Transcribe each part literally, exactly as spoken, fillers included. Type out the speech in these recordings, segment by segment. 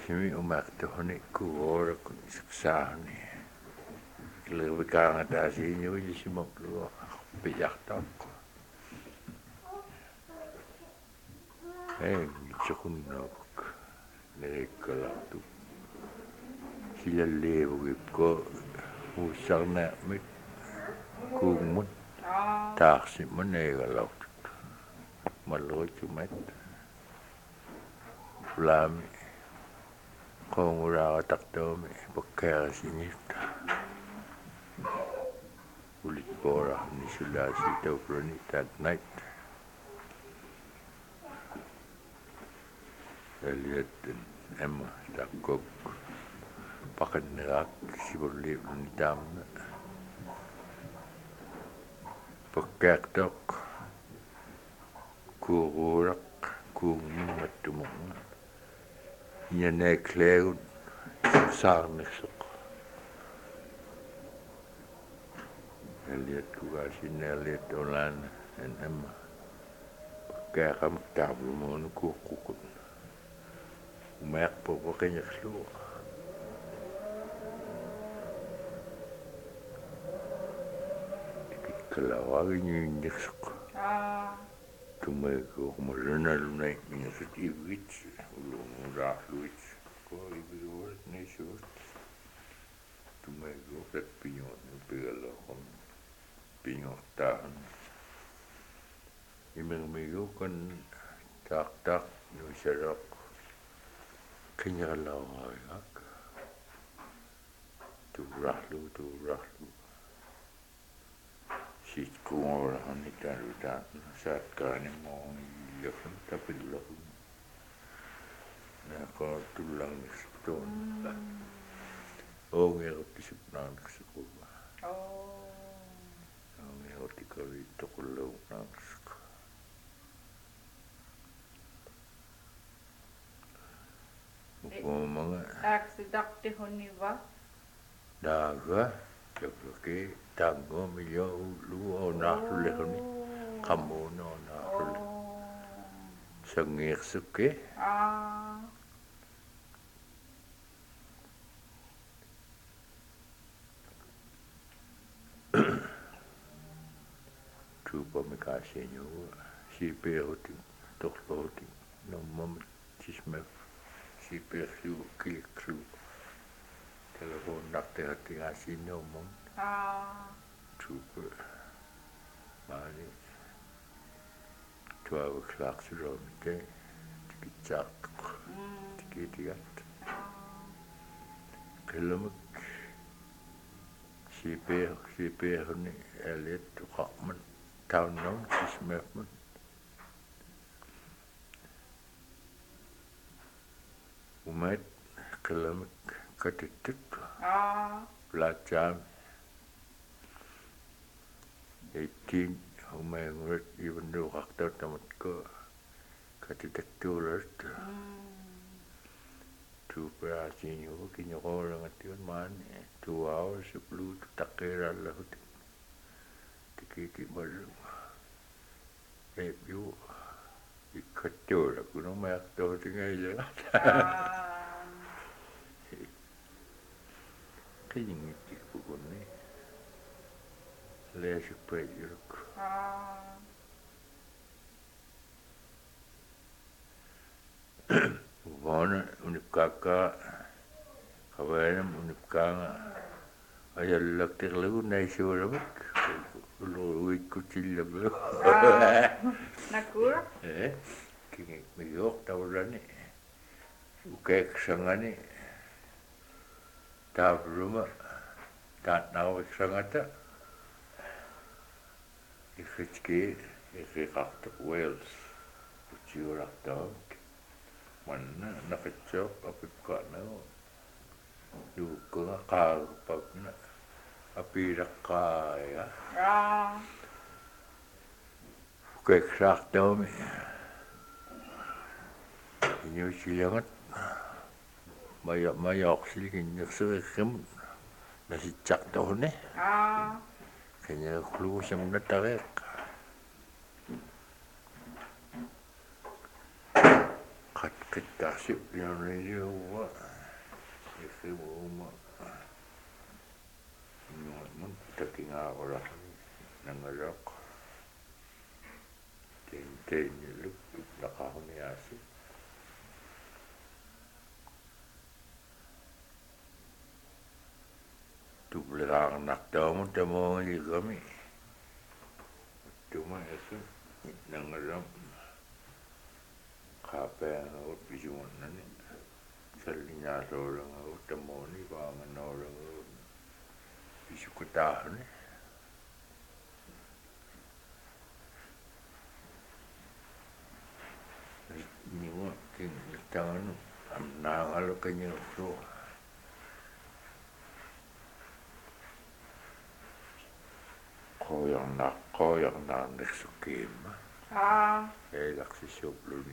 Kimi umaktohoni kuora kun saksahni. Lewe kanga tasi nyu jisimok lu pijak tok. Eh, chukun nok nekala tu. Sila lewe ko usarna mit kumut taksi manegala. Malo chumet. Flami. Kung ura takto mi pagkaya sinita. Ulit pora ni sila si Teofronit at night. Elliot and Emma takog pakanrak si Borlip ni Dam. Pagkayak tok kururak kung matumong. Yan ay kleod sarnisok. Elliot kugasin Elliot Olan and Emma. Kaya ka magtablo mo ng kukukun. Umayak po ko kanya kaslo. Kalawagin niyo yung niksok. Tumay ko kumalunalunay niya sa tiwits. Ulong rahluits ko ibiwat ni short. Tumay ko kat pinyon yung pigalo kong pinyotahan. Imang migo kan tak-tak yung sarap. Kanya kalawagak. Tu rahlu, tu rahlu. Si kung orang ni tarutan saat kani mau yakun tapi lahun. Nah kalau tulang stone. Oh ngerti sebenarnya sekolah. Oh. Oh ngerti kalau itu kalau nang sekolah. Bukan mga. Aksidakti honiva. Daga. Jadi tango milyo lu o nahlu lehon kamu no nahlu sengir suke Ah. Cuba mekasih nyu si peroti tokloti no mom chisme si perlu klik klu telepon nak terhati ngasih no mom Ah. Cuba mari twelve o'clock sudah mungkin dikicak dikidiat kelamak si per si per ni elit rakman tahun nong sismefman umat kelamak ketitik Ah. belajar eighteen umay ngurit even though kaktaw tamat ko katitekturat two prasin yung kinyokolang at yun man two hours sa blue takira lahut tikiti malung eh yung ikatura ko nung may aktaw tingay lang kanyang itik po ko na eh Lesik pwedek. Ah. Wana unipkaka kawainam unipkanga ayalak terlalu naisuramak ulo wik kucil lagu. Nakur? Eh, kini miyok tawran ni ukek sangani tavruma tat nawik sangata. Ikitki ikikaktak Wales uciurak tawag mana nakachok apipka na yuka kakapag na apirak kaya Ah. keksak tawag inyo silangat mayak mayak siling inyo nasicak tawag ni Ah. kanya klu siyang natarek. Kat kitasip yang radio wa. Isi uma. Mun taking out nangarak. Tin tin look nakahuni asi. Tu belang nak tahu mu temu ni kami. Cuma itu nangarak. Kape ang bijuan nani. Salinya orang temu ni bangan orang biju kutah ni. Ni wa king tangan am na alo kanya so. Ko yang nak ko yang nak nek sukim. Ah. Eh lak si soplo ni.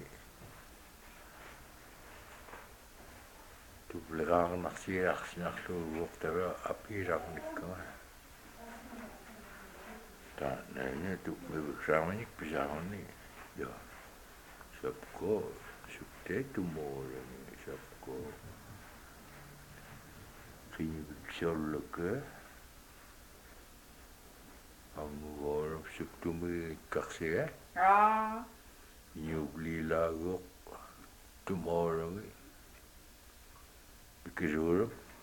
Tu belang nak si rak si nak tu waktu api rak nikah. Tak nanya tu bersama ni bersama ni. Ya. सबको सुखते तुम और सबको कहीं बिछड़ लगे हम और सुख तुम्हें कैसे है Ah. युगली लागो तुम और बिकजोर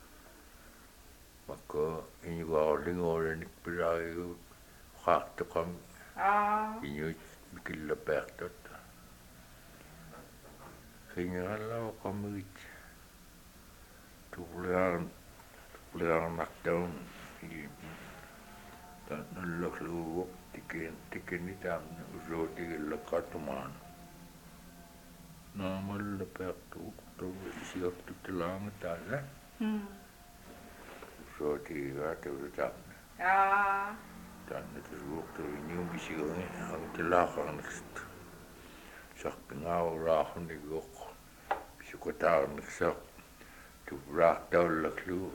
मको इन वार्डिंग और निक पराये खाक तो कम Ah. इन बिकल पैक्ट Kaya lang kami tulang tulang nakdaw tan nalakluwak tikin tikin ni tam uso tikin lakatuman na malapek tu tu isiyap tu tulang tala Hmm. uso tiga tu tam Ah. tan tu wak tu inyong isiyap ni ang tilakang next sak ngaw rahon ni gok sukatar sak tu rak tau laklu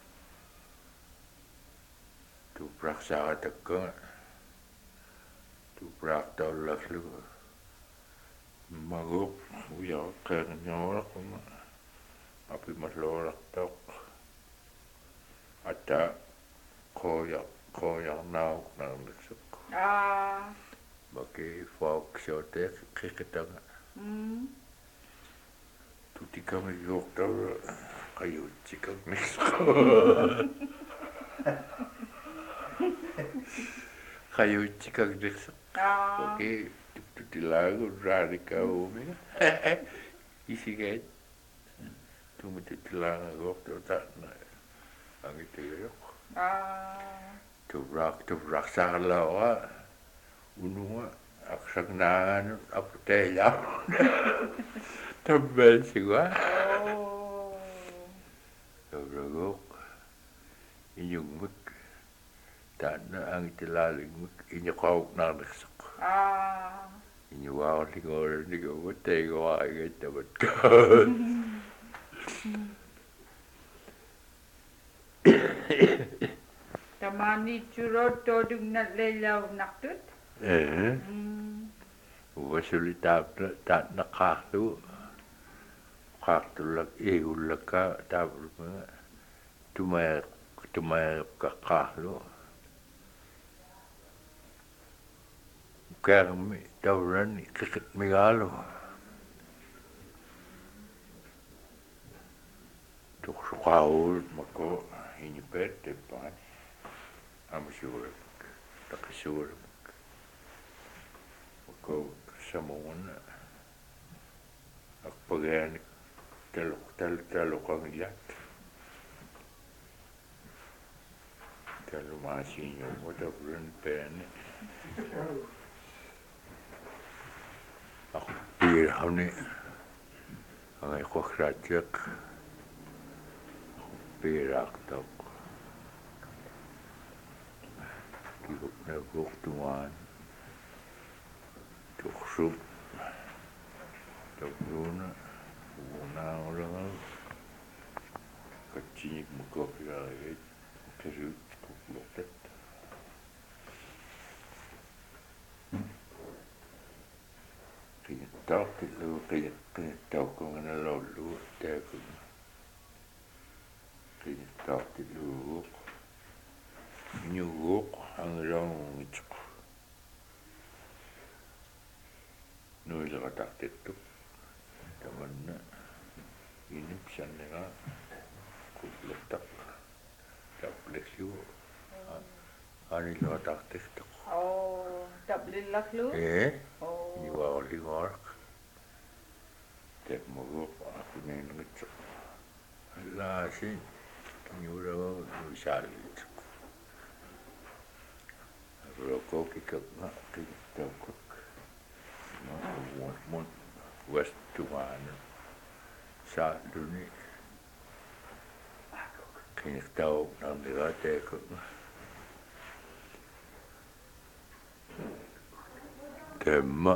tu prak sa takka tu prak tau laklu magok uya kan nyora kuma api matlora tok ata koya koya nau nang sak Ah. bagi folk shote kikitanga Hmm. tutti kami doktor kayu cikak next kayu cikak next Ah. oke tutti lagu radika umi isi kan tu tutti lagu doktor tak ang itu yo Ah. tu rak tu rak salah unua aksak nan aku tanya tebel sih gua Oh. Rogok inyong muk tak na ang itilaling muk inyo kau na naksak Ah. inyo wow lingor ni ko mutay ko ay tabat ka Tamani churot todung na lelaw naktut. eh Hmm. wasuli tap tak nakahlu kahlu lak ihul ka tap tumay tumay kakahlu kaya mi tawran kikit migalo tuk sukawul mako hinipet depan amusur takasur mako samun akpagan taluk tal taluk ang yak talumasin yung matapran pen ako piraw ni ang ikwakratyak pirak tok kibuk na buktuan tuksub tabruna una orang kecinik mukok ya kerut kulotet Qingittaartit lugu qingittaukungana loullugu taakun qingittaartit luguuq inuguuq angilaungungitsuq nuileqatartittuq tamanna inip sanniga qullertaq tapleksiu anileqatartittuq oo taplillaklu ee oo inuaorlingooraq tapmuguuq aquniinngitsuq allaasi kiñulagu nuisaalgitsuq Rokokikakna qingittaukak mun wastumaana saalluni qingittau narnigaataakakna tamma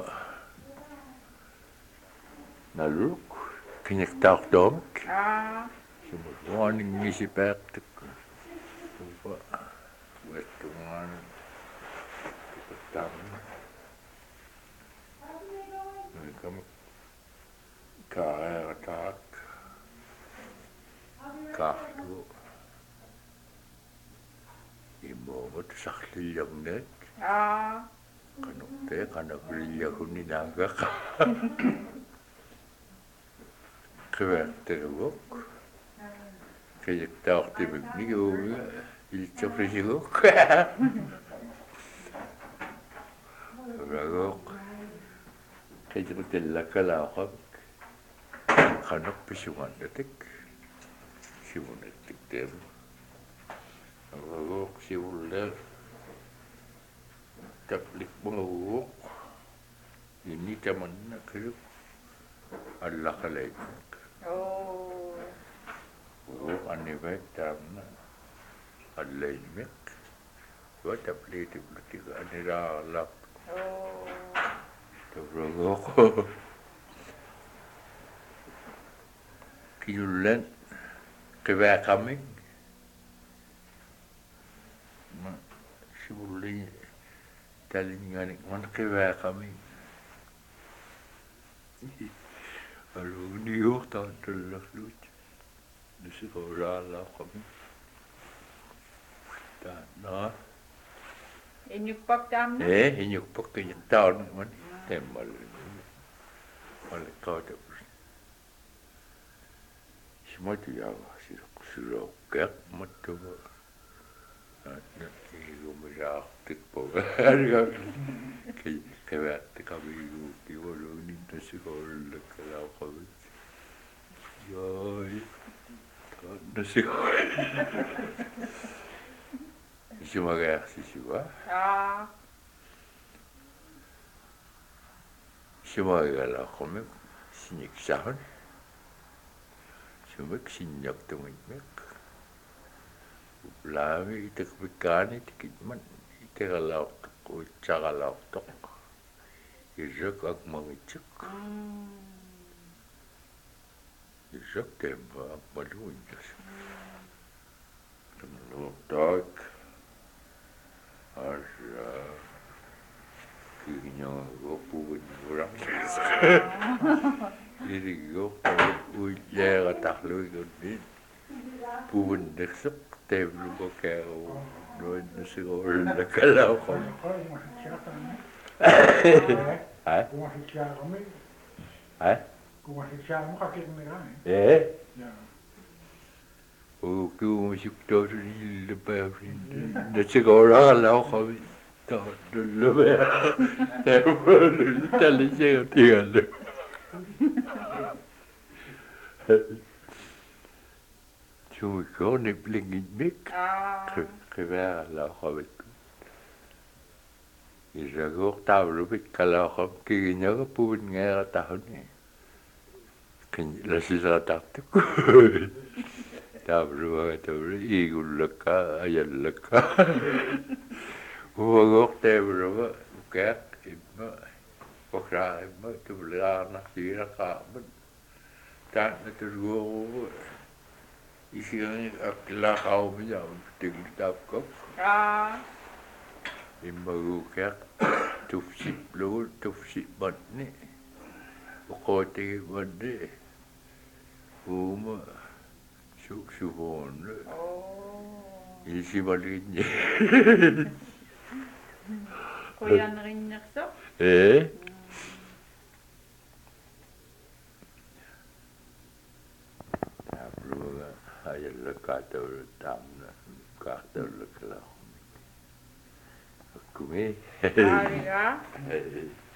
naluk qingittaartuamik aa sumuruaninngisipaaqtuk upa wastumaana tamma Kamu kaeerataak kaarlu immuumut sarlillernaak aa qanuqtee qanakulillaguni naagaqa qiverteruuk qiyaktaartimik niguuga ilitsorlisiguk ragoq qijrutillakalaaqamik qanuq pisuannatik simunattik teem ragoq sivuller taplikmunguuq inni tamanna qiluk allaqalaitnik oo uq annivaik taamna allainmiq wa tapliitiblutik aniraarlaaq oo Ragoq kiullan qivaaqamik ma sivulli talinganik man qivaaqamik aluniuortaartallarluut nusiqoraalaaqamik taannaa inyukpak taamna ee inyukpak qiyintaarnik man temmal malqaata smatu yaga siroqqaq mattuga na igumiraartik poga ki qevaatti qabigu kiwaluni nasiqollakalaaqavit yoi nasiqoll Sumagaarsisigua aa Sumagalaaqumik siniksarun sumik sinnyartungitmik laami itakpikkaani tikitman itakalaartoq uitsaralaartoq isak akmangitsuk isak tempa akmaluinnas tamluortaak Asia kiñogupugun urang irigok uilleeratarluigunni puunnerseq teevlugokaaru nuinnusigollakalaaqam ai ai ee ukiumusuktoorillipaarin nasigooraalaqam taadullume teevlul taliseutigallu Sumikkorni plingitmik qivaaralaaqamik iraguortaavlupit kalaaqam kigiñaga puunngaaratahuni qin lasilatartuk taavluaga tavlu iigullakka ajallakka uagoortaavluga ukaaq imma okraa imma tuvliaarnartigilaqqaarmat taanna tulguorugu isiani akkilaaqaumia tigtaapkok aa immaguukaaq tufsiplugu tufsipmatni Kote vade. Uma suksufon. Oh. Isi malinje. Kuya narinnakso? Eh? Tapos ayat lakato tamna kato lakla. Kumi. Ariga?